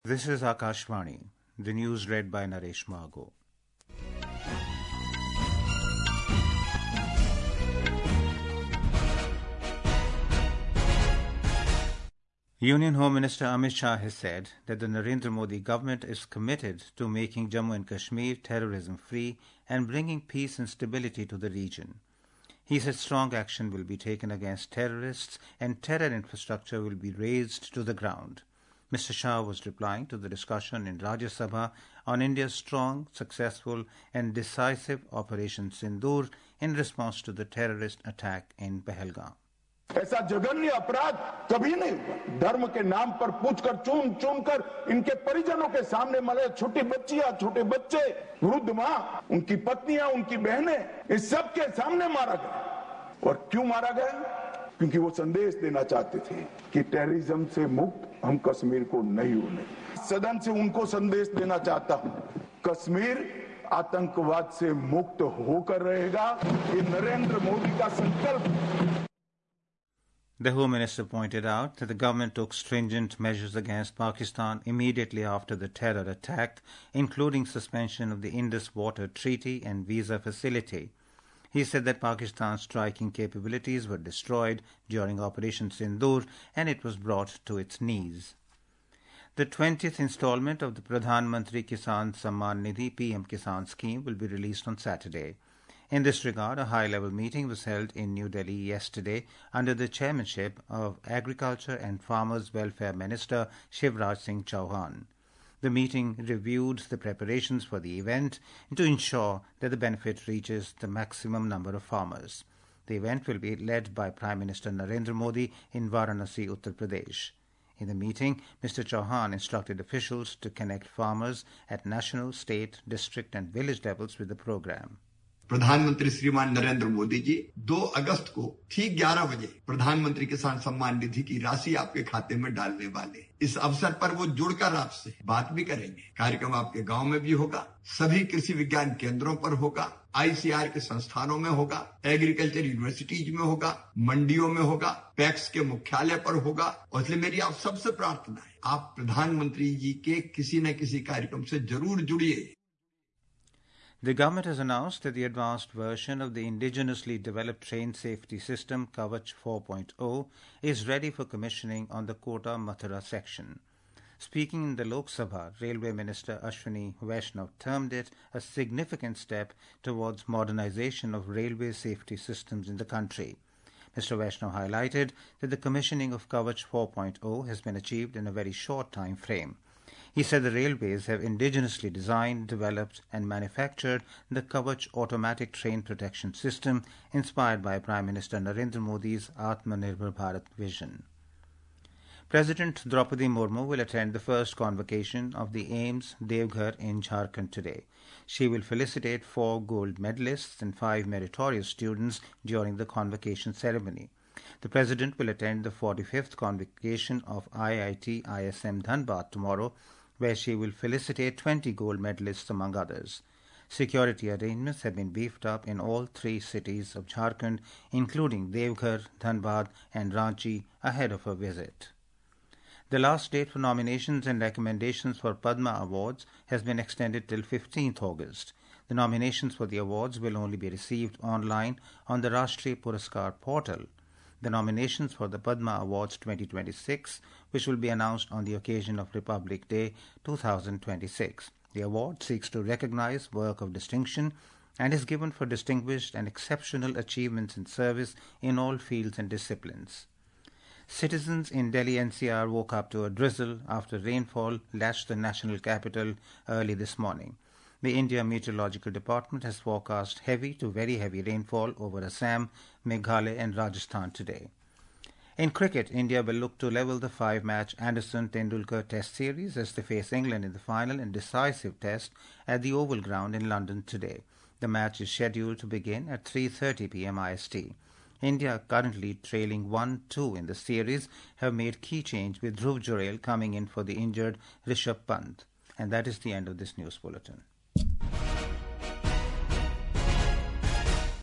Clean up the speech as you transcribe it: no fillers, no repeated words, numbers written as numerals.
This is Akashvani, the news read by Naresh Margo. Union Home Minister Amit Shah has said that the Narendra Modi government is committed to making Jammu and Kashmir terrorism-free and bringing peace and stability to the region. He said strong action will be taken against terrorists and terror infrastructure will be razed to the ground. Mr. Shah was replying to the discussion in Rajya Sabha on India's strong, successful and decisive Operation Sindoor in response to the terrorist attack in Pahalgam. ऐसा जघन्य अपराध कभी नहीं हुआ। धर्म के नाम पर पूछकर चुन कर इनके परिजनों के सामने मरे छोटी बच्चियां, छोटे बच्चे, वृद्ध मां, उनकी पत्नियां, उनकी बहनें, इस सब के सामने मारा गया। और क्यों मारा गया? क्योंकि वो संदेश देना चाहते थे कि टेररिज्म से मुक्त हम कश्मीर को नहीं होने। सदन से उनको संदेश देना चाहता हूं, कश्मीर आतंकवाद से मुक्त होकर रहेगा। ये नरेंद्र मोदी का संकल्प। The Home Minister pointed out that the government took stringent measures against Pakistan immediately after the terror attack, including suspension of the Indus Water Treaty and visa facility. He said that Pakistan's striking capabilities were destroyed during Operation Sindoor and it was brought to its knees. The 20th installment of the Pradhan Mantri Kisan Samman Nidhi PM Kisan scheme will be released on Saturday. In this regard, a high-level meeting was held in New Delhi yesterday under the chairmanship of Agriculture and Farmers Welfare Minister Shivraj Singh Chauhan. The meeting reviewed the preparations for the event to ensure that the benefit reaches the maximum number of farmers. The event will be led by Prime Minister Narendra Modi in Varanasi, Uttar Pradesh. In the meeting, Mr. Chauhan instructed officials to connect farmers at national, state, district and village levels with the program. प्रधानमंत्री श्रीमान नरेंद्र मोदी जी 2 अगस्त को ठीक 11 बजे प्रधानमंत्री किसान सम्मान निधि की राशि आपके खाते में डालने वाले। इस अवसर पर वो जुड़कर आपसे बात भी करेंगे। कार्यक्रम आपके गांव में भी होगा, सभी कृषि विज्ञान केंद्रों पर होगा, आईसीआर के संस्थानों में होगा, एग्रीकल्चर यूनिवर्सिटीज में होगा, मंडियों में होगा, पैक्स के मुख्यालय पर होगा। और इसलिए मेरी आप सबसे प्रार्थना है, आप प्रधानमंत्री जी के किसी न किसी कार्यक्रम से जरूर जुड़िए। The government has announced that the advanced version of the indigenously developed train safety system Kavach 4.0 is ready for commissioning on the Kota Mathura section. Speaking in the Lok Sabha, Railway Minister Ashwini Vaishnav termed it a significant step towards modernization of railway safety systems in the country. Mr. Vaishnav highlighted that the commissioning of Kavach 4.0 has been achieved in a very short time frame. He said the railways have indigenously designed, developed and manufactured the Kavach automatic train protection system inspired by Prime Minister Narendra Modi's Atmanirbhar Bharat vision. President Draupadi Murmu will attend the first convocation of the AIIMS Devghar in Jharkhand today. She will felicitate 4 gold medalists and 5 meritorious students during the convocation ceremony. The President will attend the 45th convocation of IIT ISM Dhanbad tomorrow, where she will felicitate 20 gold medalists among others. Security arrangements have been beefed up in all 3 cities of Jharkhand, including Devghar, Dhanbad and Ranchi, ahead of her visit. The last date for nominations and recommendations for Padma Awards has been extended till 15th August. The nominations for the awards will only be received online on the Rashtriya Puraskar portal. The nominations for the Padma Awards 2026, which will be announced on the occasion of Republic Day 2026. The award seeks to recognize work of distinction and is given for distinguished and exceptional achievements in service in all fields and disciplines. Citizens in Delhi NCR woke up to a drizzle after rainfall lashed the national capital early this morning. The India Meteorological Department has forecast heavy to very heavy rainfall over Assam, Meghalaya and Rajasthan today. In cricket, India will look to level the 5-match Anderson-Tendulkar Test series as they face England in the final and decisive test at the Oval Ground in London today. The match is scheduled to begin at 3:30 p.m. IST. India, currently trailing 1-2 in the series, have made key change with Dhruv Jurel coming in for the injured Rishabh Pant. And that is the end of this news bulletin.